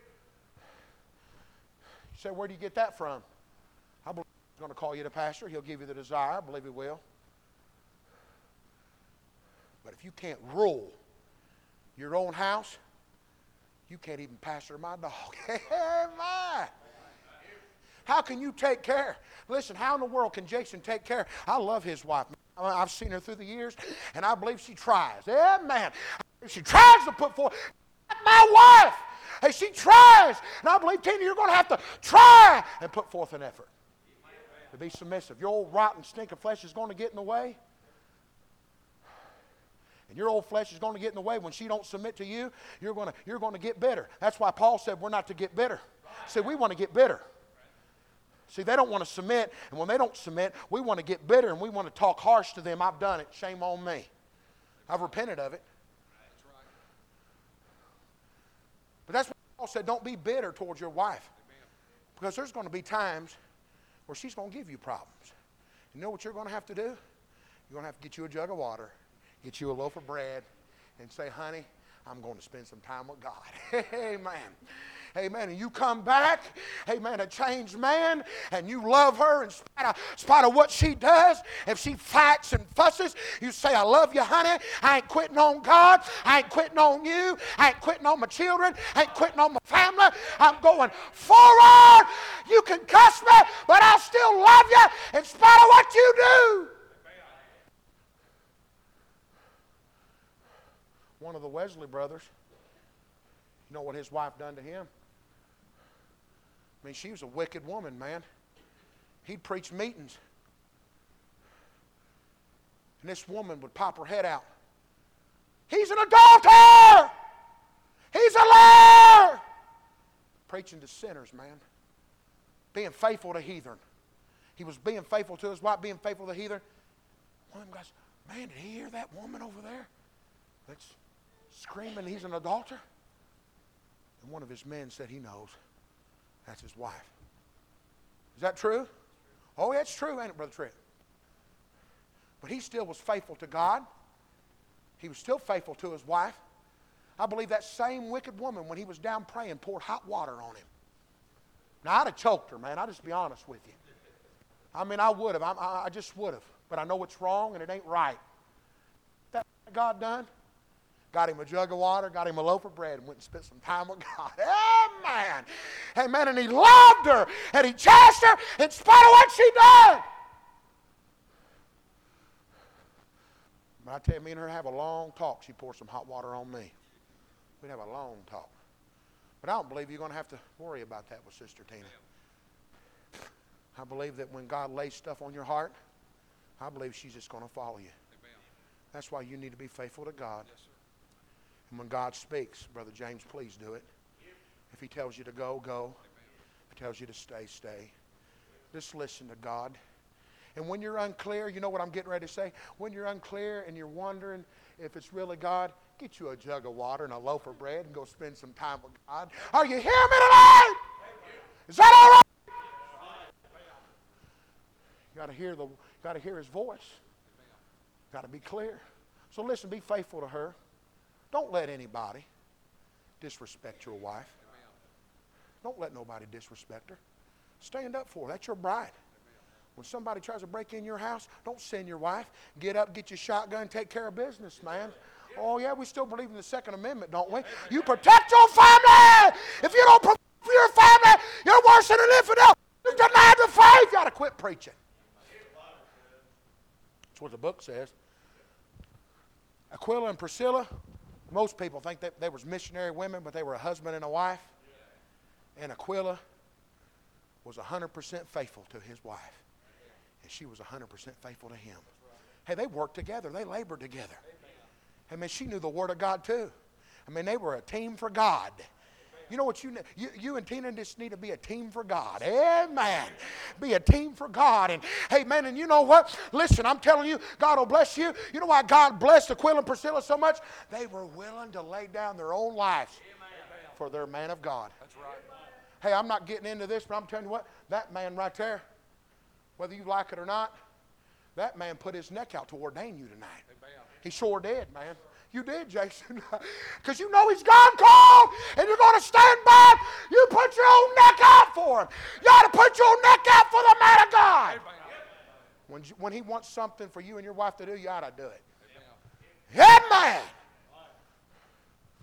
S1: You say, where do you get that from? I believe he's going to call you to pastor. He'll give you the desire. I believe he will. But if you can't rule Your own house, you can't even pasture my dog. Amen. How can you take care? Listen, how in the world can Jason take care? I love his wife. I've seen her through the years, and I believe she tries. Amen. She tries to put forth. My wife, hey, she tries. And I believe, Tina, you're going to have to try and put forth an effort to be submissive. Your old rotten stinking flesh is going to get in the way. And your old flesh is going to get in the way. When she don't submit to you, you're going to, you're going to get bitter. That's why Paul said we're not to get bitter. See, we want to get bitter. See, they don't want to submit, and when they don't submit, we want to get bitter, and we want to talk harsh to them. I've done it. Shame on me. I've repented of it. But that's why Paul said, don't be bitter towards your wife. Because there's going to be times where she's going to give you problems. You know what you're going to have to do? You're going to have to get you a jug of water, get you a loaf of bread, and say, honey, I'm going to spend some time with God. Amen. Amen. And you come back, amen, a changed man, and you love her in spite of, in spite of what she does. If she fights and fusses, you say, I love you, honey. I ain't quitting on God. I ain't quitting on you. I ain't quitting on my children. I ain't quitting on my family. I'm going forward. You can cuss me, but I still love you in spite of what you do. One of the Wesley brothers, you know what his wife done to him? I mean, she was a wicked woman, man. He'd preach meetings. And this woman would pop her head out. He's an adulterer! He's a liar! Preaching to sinners, man. Being faithful to heathen. He was being faithful to his wife, being faithful to heathen. One of them guys, man, did he hear that woman over there that's screaming he's an adulterer? And one of his men said he knows. That's his wife. Is that true? Oh, that's true, ain't it, Brother Tripp? But he still was faithful to God. He was still faithful to his wife. I believe that same wicked woman, when he was down praying, poured hot water on him. Now, I'd have choked her, man. I'll just be honest with you. I mean, I would have. I, I just would have. But I know it's wrong and it ain't right. That God done? Got him a jug of water, got him a loaf of bread, and went and spent some time with God. Amen. Amen. And he loved her, and he chastised her in spite of what she done. But I tell you, me and her have a long talk. She poured some hot water on me. We'd have a long talk. But I don't believe you're going to have to worry about that with Sister Tina. I believe that when God lays stuff on your heart, I believe she's just going to follow you. That's why you need to be faithful to God. And when God speaks, Brother James, please do it. If he tells you to go, go. If he tells you to stay, stay. Just listen to God. And when you're unclear, you know what I'm getting ready to say? When you're unclear and you're wondering if it's really God, get you a jug of water and a loaf of bread and go spend some time with God. Are you hearing me tonight? Is that all right? You got to hear the, you got to hear his voice. Got to be clear. So listen, be faithful to her. Don't let anybody disrespect your wife. Don't let nobody disrespect her. Stand up for her. That's your bride. When somebody tries to break in your house, don't send your wife. Get up, get your shotgun, take care of business, man. Oh, yeah, we still believe in the Second Amendment, don't we? You protect your family. If you don't protect your family, you're worse than an infidel. You denied the faith. You got to quit preaching. That's what the book says. Aquila and Priscilla, most people think that they were missionary women, but they were a husband and a wife. And Aquila was one hundred percent faithful to his wife. And she was one hundred percent faithful to him. Hey, they worked together. They labored together. I mean, she knew the Word of God too. I mean, they were a team for God. You know what you, you you and Tina just need to be a team for God. Amen. Be a team for God. And hey, man, and you know what? Listen, I'm telling you, God will bless you. You know why God blessed Aquila and Priscilla so much? They were willing to lay down their own lives for their man of God. That's right. Hey, I'm not getting into this, but I'm telling you what, that man right there, whether you like it or not, that man put his neck out to ordain you tonight. He sure did, man. You did, Jason. Because you know he's God called, and you're going to stand by. You put your own neck out for him. You ought to put your own neck out for the man of God. When, you, when he wants something for you and your wife to do, you ought to do it. Amen.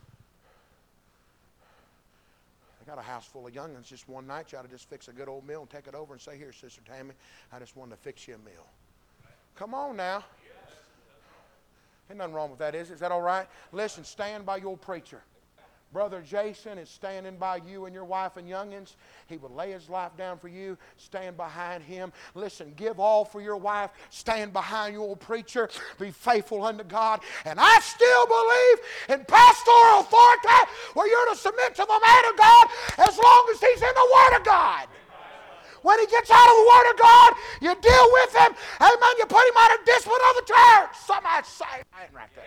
S1: I got a house full of young'uns. Just one night, you ought to just fix a good old meal and take it over and say, here, Sister Tammy, I just wanted to fix you a meal. Come on now. Ain't nothing wrong with that, is it? Is that all right? Listen, stand by your preacher. Brother Jason is standing by you and your wife and young'uns. He would lay his life down for you. Stand behind him. Listen, give all for your wife. Stand behind your old preacher. Be faithful unto God. And I still believe in pastoral authority where you're to submit to the man of God as long as he's in the Word of God. When he gets out of the Word of God, you deal with him. Amen. You put him out of discipline of the church. Somebody say amen right there.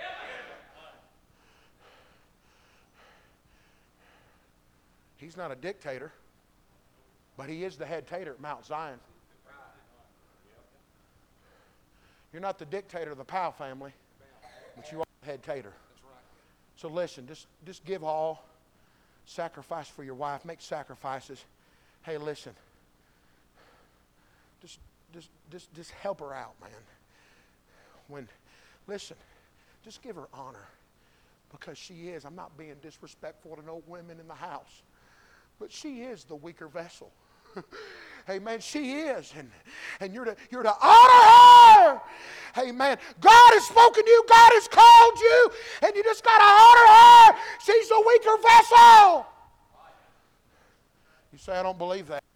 S1: He's not a dictator, but he is the head tater at Mount Zion. You're not the dictator of the Powell family, but you are the head tater. So listen, just, just give all. Sacrifice for your wife. Make sacrifices. Hey, listen. Just, just, just, just help her out, man. When, listen, just give her honor because she is. I'm not being disrespectful to no women in the house. But she is the weaker vessel. Amen. She is. And, and you're, to, you're to honor her. Amen. God has spoken to you. God has called you. And you just got to honor her. She's the weaker vessel. You say, I don't believe that.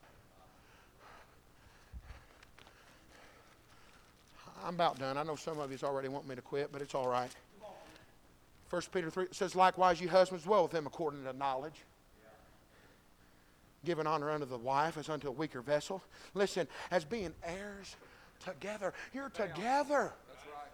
S1: I'm about done. I know some of you already want me to quit, but it's all right. First Peter three says, likewise, you husbands dwell with them according to knowledge, giving honor unto the wife as unto a weaker vessel. Listen, as being heirs together. You're together.
S2: That's right.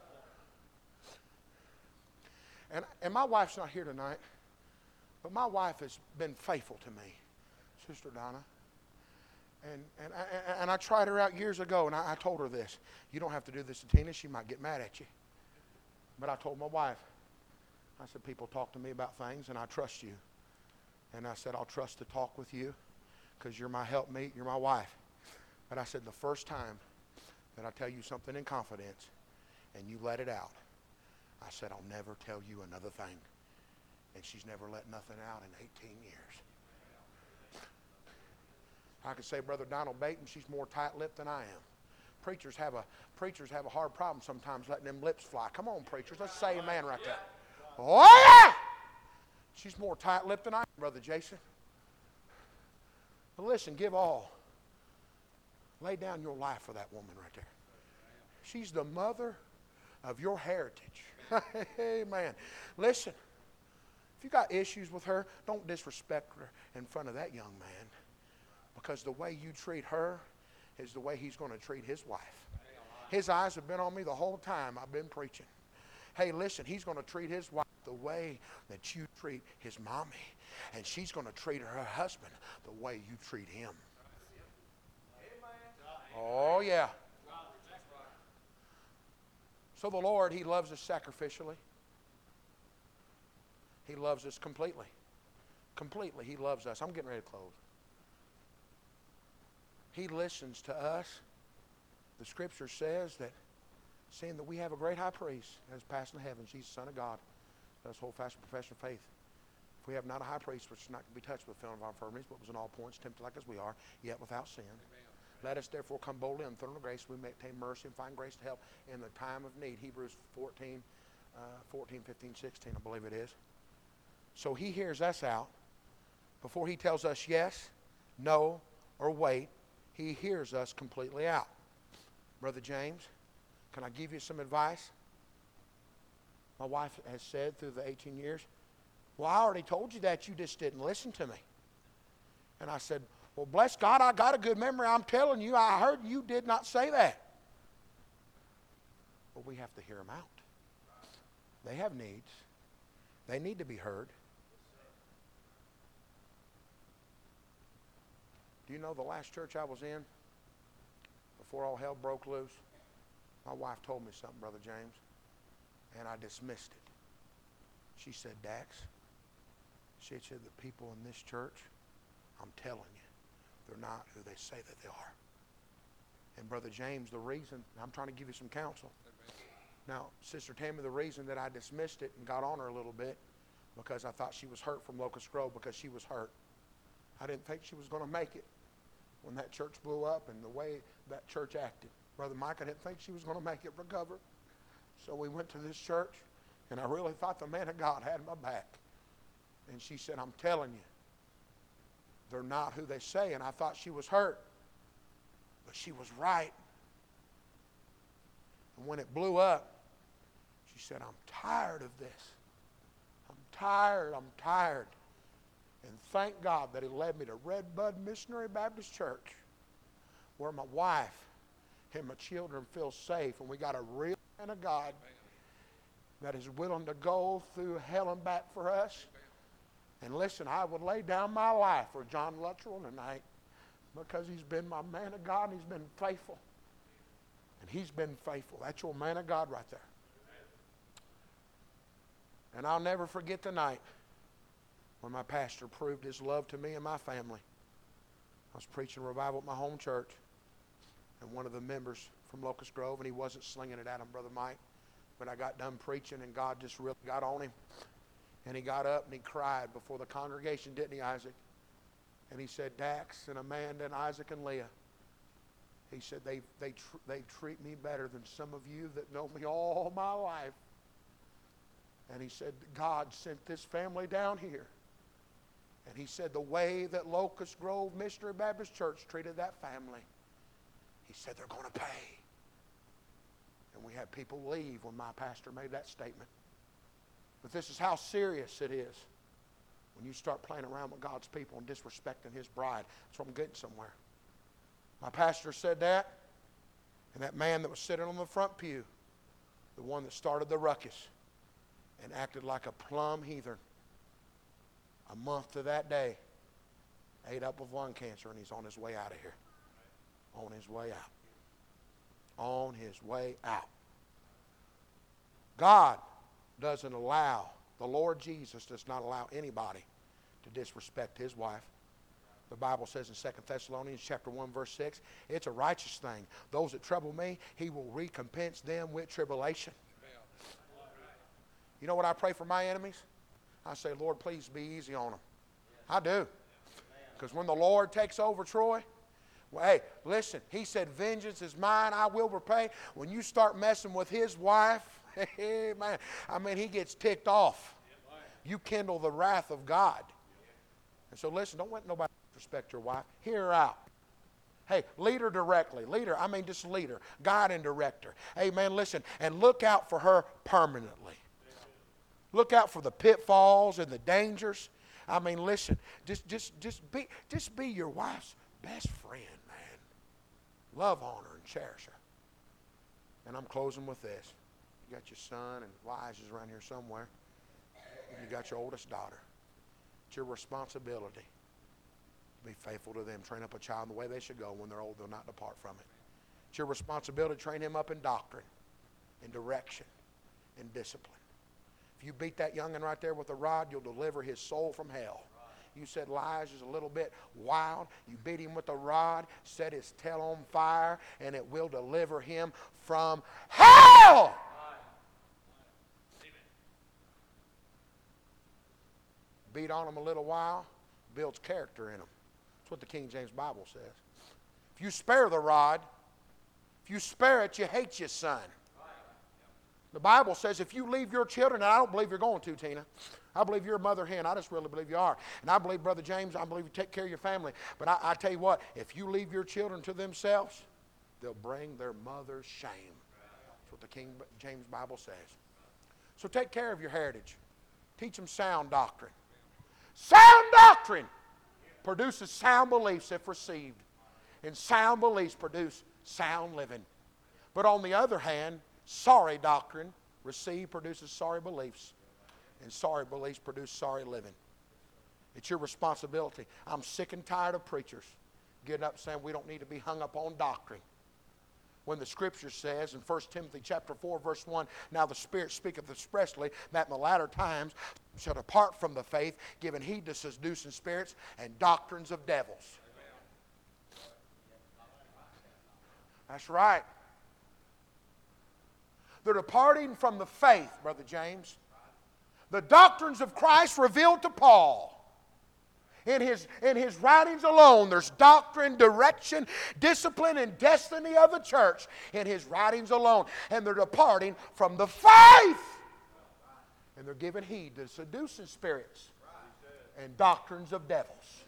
S1: And, and my wife's not here tonight, but my wife has been faithful to me, Sister Donna. And, and, I, and I tried her out years ago, and I, I told her this. You don't have to do this to Tina. She might get mad at you. But I told my wife, I said, people talk to me about things, and I trust you. And I said, I'll trust to talk with you because you're my helpmeet, you're my wife. But I said, the first time that I tell you something in confidence and you let it out, I said, I'll never tell you another thing. And she's never let nothing out in eighteen years. I could say, Brother Donald Baton, she's more tight-lipped than I am. Preachers have a preachers have a hard problem sometimes letting them lips fly. Come on, preachers, let's say amen right there. Oh, yeah! She's more tight-lipped than I am, Brother Jason. But listen, give all. Lay down your life for that woman right there. She's the mother of your heritage. Amen. Listen, if you got issues with her, don't disrespect her in front of that young man. Because the way you treat her is the way he's going to treat his wife. His eyes have been on me the whole time I've been preaching. Hey, listen, he's going to treat his wife the way that you treat his mommy. And she's going to treat her husband the way you treat him. Oh, yeah. So the Lord, he loves us sacrificially. He loves us completely. Completely, he loves us. I'm getting ready to close. He listens to us. The Scripture says that, seeing that we have a great high priest that has passed in heaven, Jesus, the Son of God, let us hold fast the profession of faith. If we have not a high priest which is not to be touched with the feeling of our infirmities, but was in all points tempted like as we are, yet without sin. Amen. Let us therefore come boldly on the throne of grace, we may obtain mercy and find grace to help in the time of need. Hebrews fourteen, uh, fourteen, fifteen, sixteen, I believe it is. So he hears us out. Before he tells us yes, no, or wait, he hears us completely out. Brother James, can I give you some advice? My wife has said through the eighteen years, well, I already told you that, you just didn't listen to me. And I said, well, bless God, I got a good memory. I'm telling you, I heard you did not say that. But we have to hear them out. They have needs. They need to be heard. Do you know the last church I was in, before all hell broke loose, my wife told me something, Brother James, and I dismissed it. She said, Dax, she said, the people in this church, I'm telling you, they're not who they say that they are. And Brother James, the reason, I'm trying to give you some counsel. Now, Sister Tammy, the reason that I dismissed it and got on her a little bit, because I thought she was hurt from Locust Grove, because she was hurt. I didn't think she was going to make it when that church blew up and the way that church acted. Brother Mike, I didn't think she was going to make it recover. So we went to this church, and I really thought the man of God had my back. And she said, I'm telling you, they're not who they say. And I thought she was hurt, but she was right. And when it blew up, she said, I'm tired of this. I'm tired, I'm tired. And thank God that He led me to Red Bud Missionary Baptist Church, where my wife and my children feel safe. And we got a real man of God that is willing to go through hell and back for us. And listen, I would lay down my life for John Luttrell tonight, because he's been my man of God and he's been faithful. And he's been faithful. That's your man of God right there. And I'll never forget the night when my pastor proved his love to me and my family. I was preaching revival at my home church, and one of the members from Locust Grove, and he wasn't slinging it at him, Brother Mike, but I got done preaching and God just really got on him. And he got up and he cried before the congregation, didn't he, Isaac? And he said, Dax and Amanda and Isaac and Leah, he said, they, they, tr- they treat me better than some of you that know me all my life. And he said, God sent this family down here. And he said, the way that Locust Grove Missionary Baptist Church treated that family, he said, they're going to pay. And we had people leave when my pastor made that statement. But this is how serious it is when you start playing around with God's people and disrespecting His bride. That's what I'm getting somewhere. My pastor said that, and that man that was sitting on the front pew, the one that started the ruckus and acted like a plumb heathen, a month to that day, ate up with lung cancer, and he's on his way out of here. On his way out. On his way out. God doesn't allow, the Lord Jesus does not allow anybody to disrespect His wife. The Bible says in Second Thessalonians chapter one verse six, it's a righteous thing. Those that trouble me, He will recompense them with tribulation. You know what I pray for my enemies? I say, Lord, please be easy on them. I do. Because when the Lord takes over, Troy, well, hey, listen, He said, vengeance is mine, I will repay. When you start messing with His wife, hey, man, I mean, He gets ticked off. You kindle the wrath of God. And so listen, don't let nobody disrespect your wife. Hear her out. Hey, lead her directly. Lead her, I mean just lead her. Guide and direct her. Hey, man, listen, and look out for her permanently. Look out for the pitfalls and the dangers. I mean, listen, just, just, just, be, just be your wife's best friend, man. Love on her and cherish her. And I'm closing with this. You got your son, and Wise is around here somewhere. And you got your oldest daughter. It's your responsibility to be faithful to them. Train up a child in the way they should go. When they're old, they'll not depart from it. It's your responsibility to train him up in doctrine, in direction, in discipline. If you beat that youngin' right there with a rod, you'll deliver his soul from hell. You said Lige is a little bit wild. You beat him with a rod, set his tail on fire, and it will deliver him from hell. Beat on him a little while, builds character in him. That's what the King James Bible says. If you spare the rod, if you spare it, you hate your son. The Bible says if you leave your children, and I don't believe you're going to, Tina. I believe you're a mother hen. I just really believe you are. And I believe, Brother James, I believe you take care of your family. But I, I tell you what, if you leave your children to themselves, they'll bring their mother's shame. That's what the King James Bible says. So take care of your heritage. Teach them sound doctrine. Sound doctrine produces sound beliefs if received. And sound beliefs produce sound living. But on the other hand, sorry doctrine received produces sorry beliefs. And sorry beliefs produce sorry living. It's your responsibility. I'm sick and tired of preachers getting up saying we don't need to be hung up on doctrine. When the Scripture says in First Timothy chapter four, verse one, now the Spirit speaketh expressly that in the latter times shall depart from the faith, giving heed to seducing spirits and doctrines of devils. That's right. They're departing from the faith, Brother James. The doctrines of Christ revealed to Paul In his, in his writings alone, there's doctrine, direction, discipline, and destiny of the church in his writings alone. And they're departing from the faith. And they're giving heed to seducing spirits and doctrines of devils.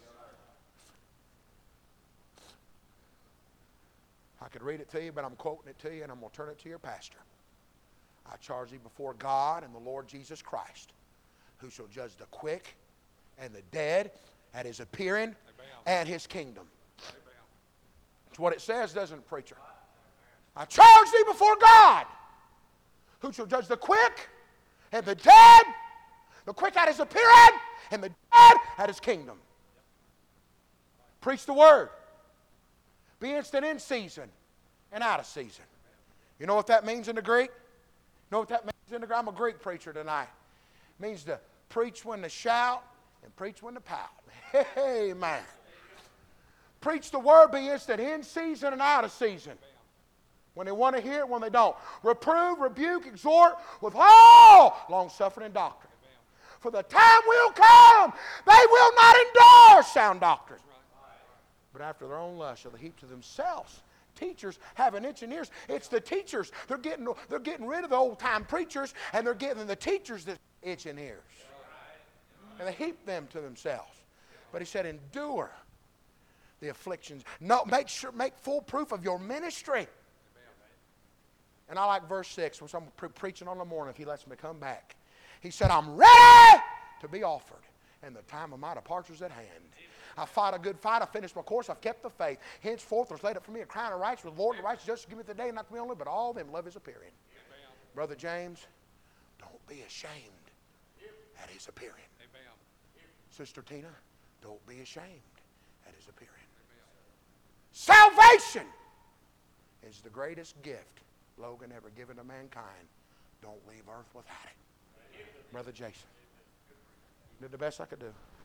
S1: I could read it to you, but I'm quoting it to you, and I'm going to turn it to your pastor. I charge thee before God and the Lord Jesus Christ, who shall judge the quick and the dead at his appearing and his kingdom. That's what it says, doesn't it, preacher? I charge thee before God, who shall judge the quick and the dead, the quick at his appearing and the dead at his kingdom. Preach the word. Be instant in season and out of season. You know what that means in the Greek? You know what that means in the Greek? I'm a Greek preacher tonight. It means to preach when to shout and preach when to pout. Amen. Preach the word, be instant in season and out of season. When they want to hear it, when they don't. Reprove, rebuke, exhort with all long-suffering and doctrine. For the time will come, they will not endure sound doctrine. But after their own lust shall they heap to themselves teachers having itching ears. It's the teachers. They're getting, they're getting rid of the old-time preachers, and they're getting the teachers that itching ears. And they heap them to themselves. But he said, endure the afflictions. No, make sure, make full proof of your ministry. And I like verse six, which I'm pre- preaching on the morning if he lets me come back. He said, I'm ready to be offered, and the time of my departure is at hand. I fought a good fight. I finished my course. I've kept the faith. Henceforth there's laid up for me a crown of righteousness with the Lord and the righteous justice. Give me the day, not to me only, but all them love his appearing. Amen. Brother James, don't be ashamed at his appearing. Amen. Sister Tina, don't be ashamed at his appearing. Amen. Salvation is the greatest gift Logan ever given to mankind. Don't leave earth without it. Brother Jason, did the best I could do.